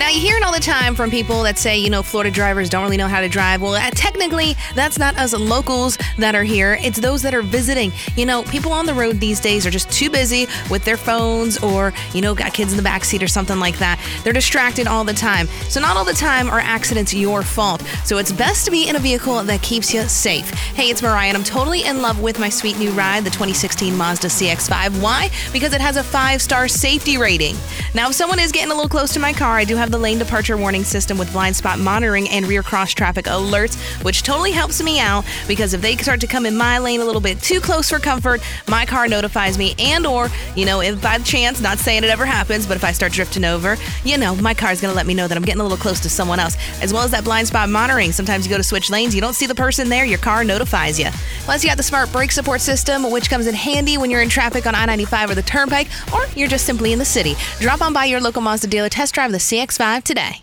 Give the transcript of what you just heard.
Now, you hear it all the time from people that say, Florida drivers don't really know how to drive. Well, technically, that's not us locals that are here. It's those that are visiting. People on the road these days are just too busy with their phones or, got kids in the backseat or something like that. They're distracted all the time. So not all the time are accidents your fault. So it's best to be in a vehicle that keeps you safe. Hey, it's Mariah, and I'm totally in love with my sweet new ride, the 2016 Mazda CX-5. Why? Because it has a 5-star safety rating. Now, if someone is getting a little close to my car, I do have the lane departure warning system with blind spot monitoring and rear cross traffic alerts, which totally helps me out because if they start to come in my lane a little bit too close for comfort, my car notifies me, and or, if by chance, not saying it ever happens, but if I start drifting over, my car's going to let me know that I'm getting a little close to someone else, as well as that blind spot monitoring. Sometimes you go to switch lanes, you don't see the person there, your car notifies you. Plus, you got the smart brake support system, which comes in handy when you're in traffic on I-95 or the Turnpike, or you're just simply in the city. Drop on by your local Mazda dealer, test drive the CX-5 today.